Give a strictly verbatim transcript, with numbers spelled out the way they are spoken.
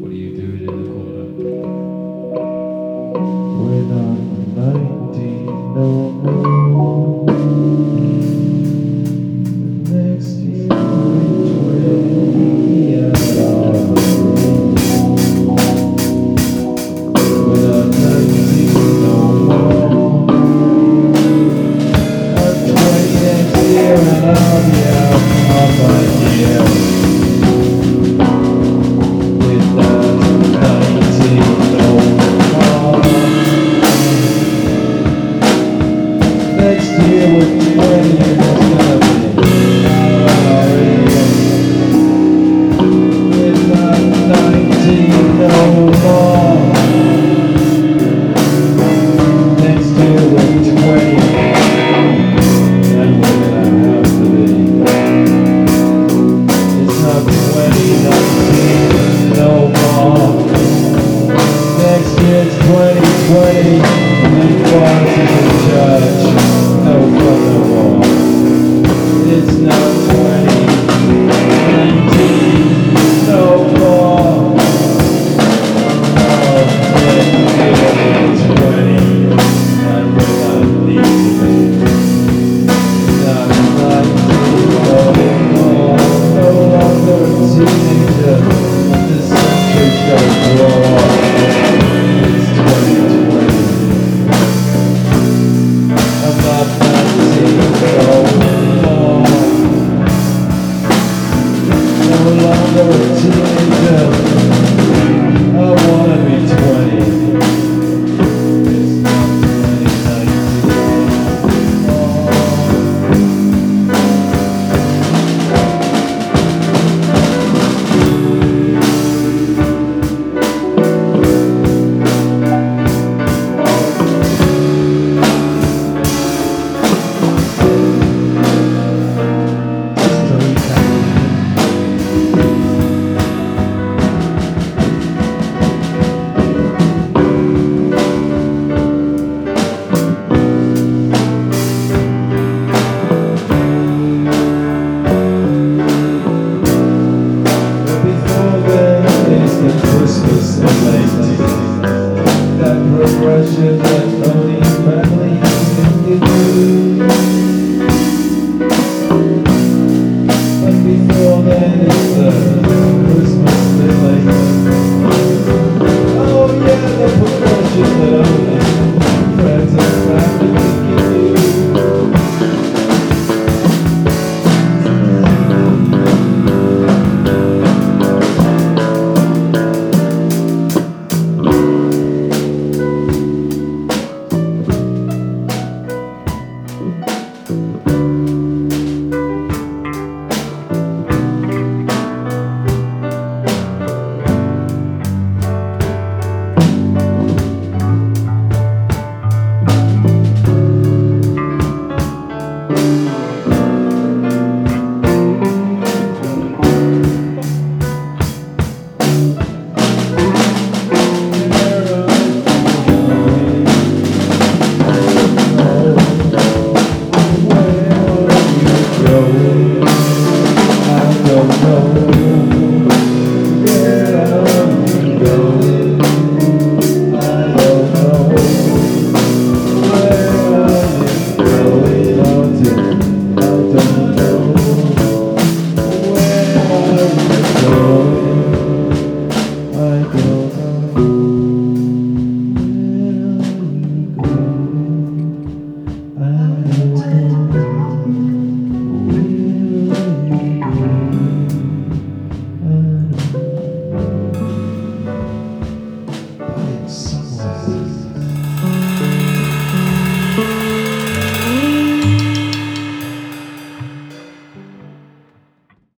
What are you doing in the corner? When I'm nineteen, no more. The next year I'm twenty and I'll When I'm nineteen, no more. I'm twenty next year and I'll be out on my year. Next year with twenty and it's gonna be alright. When I'm nineteen no more. Next year with twenty and we're gonna have to be. It's not twenty nineteen no more. Next year it's twenty twenty and Christ is in charge. No further war. It's now twenty nineteen, no more. Oh, it's twenty, and we're not leaving. Not nineteen, no more. No longer a teenager. This century's gonna grow up. It's twenty twenty. I'm not nineteen no more. No longer a teenager.